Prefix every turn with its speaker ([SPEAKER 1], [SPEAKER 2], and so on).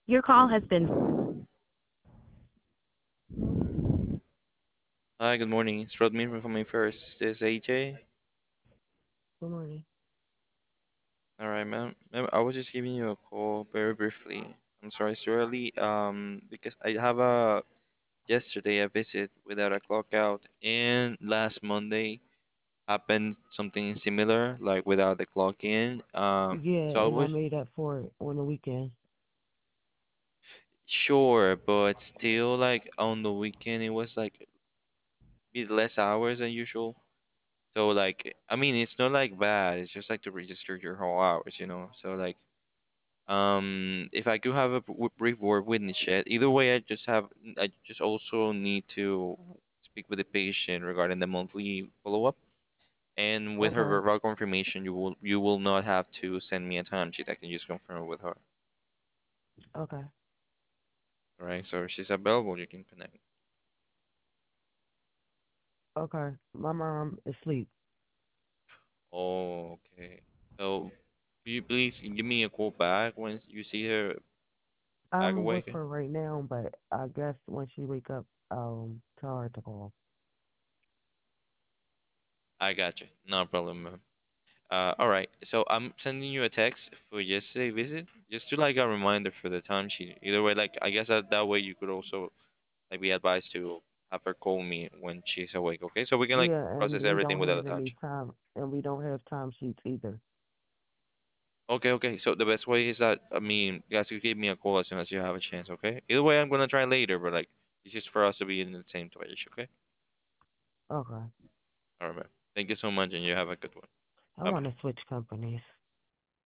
[SPEAKER 1] Your call has been.
[SPEAKER 2] Hi, good morning. It's Rodney from my first. This is AJ.
[SPEAKER 1] Good morning.
[SPEAKER 2] All right, ma'am. Ma'am, I was just giving you a call very briefly. I'm sorry it's too early. Because I have a yesterday a visit without a clock out, and last Monday happened something similar, like without the clock in.
[SPEAKER 1] Yeah,
[SPEAKER 2] So I
[SPEAKER 1] and I
[SPEAKER 2] was
[SPEAKER 1] made up for it on the weekend.
[SPEAKER 2] sure, but still, like on the weekend, it was like bit less hours than usual. So like, I mean, it's not like bad. It's just like to register your whole hours, you know. So like, if I could have a brief word with Nishet, either way, I just also need to speak with the patient regarding the monthly follow-up. And with her
[SPEAKER 1] Okay,
[SPEAKER 2] verbal confirmation, you will not have to send me a timesheet. I can just confirm it with her.
[SPEAKER 1] okay,
[SPEAKER 2] All right. So if she's available, you can connect.
[SPEAKER 1] okay. My mom is asleep.
[SPEAKER 2] Oh, okay. So, will you please give me a call back when you see her back
[SPEAKER 1] I'm with
[SPEAKER 2] awake?
[SPEAKER 1] her right now, but I guess when she wake up, tell her to call.
[SPEAKER 2] I got you. No problem, ma'am. All right. So I'm sending you a text for yesterday visit, just to like a reminder for the timesheet. Either way, like I guess that way you could also like be advised to have her call me when she's awake. Okay, so we can like
[SPEAKER 1] Yeah, and
[SPEAKER 2] process
[SPEAKER 1] we
[SPEAKER 2] everything
[SPEAKER 1] don't
[SPEAKER 2] without
[SPEAKER 1] have
[SPEAKER 2] a
[SPEAKER 1] any
[SPEAKER 2] timesheet.
[SPEAKER 1] time, and we don't have time sheets either.
[SPEAKER 2] Okay, okay. So the best way is that I mean, you guys could give me a call as soon as you have a chance. Okay. Either way, I'm gonna try later, but like it's just for us to be in the same page. Okay.
[SPEAKER 1] Okay.
[SPEAKER 2] All right, man. Thank you so much, and you have a good one.
[SPEAKER 1] I
[SPEAKER 2] Bye
[SPEAKER 1] want
[SPEAKER 2] bye.
[SPEAKER 1] to switch companies.